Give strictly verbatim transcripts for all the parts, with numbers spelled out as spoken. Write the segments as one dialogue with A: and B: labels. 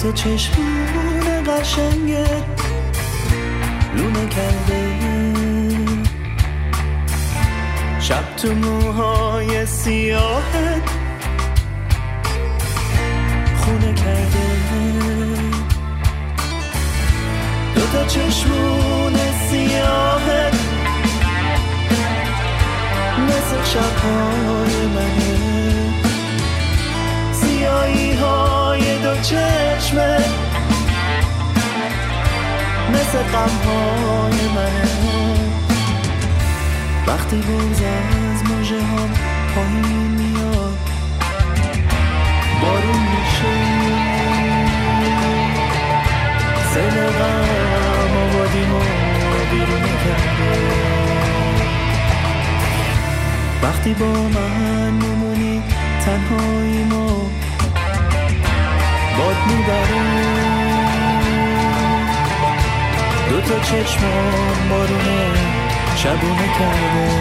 A: تا چشمون قشنگت لونه کرده، شب تو موهای سیاهت خونه کرده، دو تا چشمون سیاهت مثل شبهای منه، سیاهی های دو چشمت مثل غمهای منه. وقتی بغض از مژه هم پایین میاد بارون میشه، سیل غم آبادیمو بیرون کرده. وقتی با من میمونی تنهاییمو باد میبره، دو تا چشمام بارونه شبونه کرده.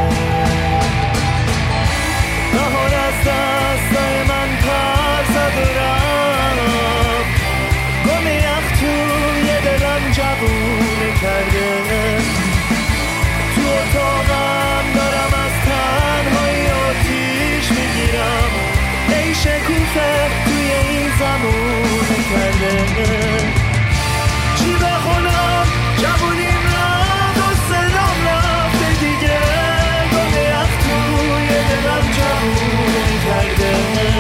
A: نهار از دستای من پر زد و رفت، گم یخ توی دلم جوونه کرده. تو اتاقم دارم از تنهایی آتیش میگیرم، ای شکوفه توی این زمونه کرده. چی بخونم جوونیم رفت و صدام رفته دیگه، گل یخ توی دلم جوونه کرده.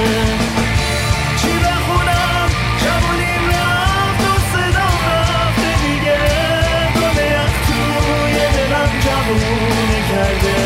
A: چی بخونم جوونیم رفت و صدام رفته دیگه، گل یخ توی دلم جوونه کرده.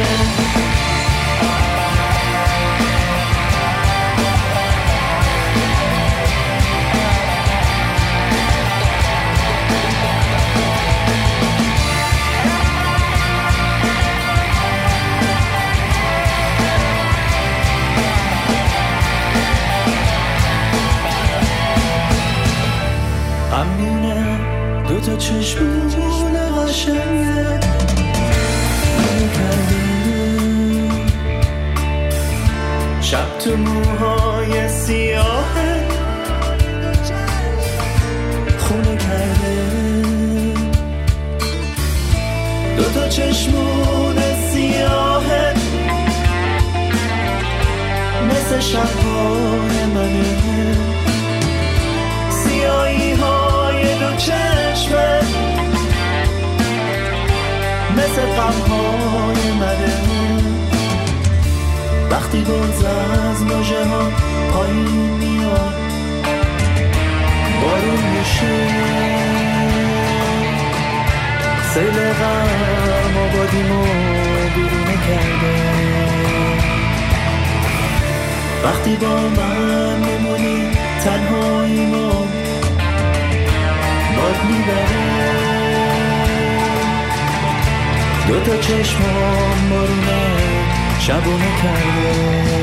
A: غمونه دو تا چشمون قشنگه لونه کرده، شب تو موهای سیاهت خونه کرده. دو تا چشمون سیاهت مثل شبهای منه، سیاهی های دو چشمت مثل غمهای منه. وقتی بغض از مژه ها پایین میاد بارون میشه، سیل غم آبادیمو بیرونه کرده. وقتی با من میمونی تنهاییمو باد میبره، دو تا چشمام بارونه شبونه کرده.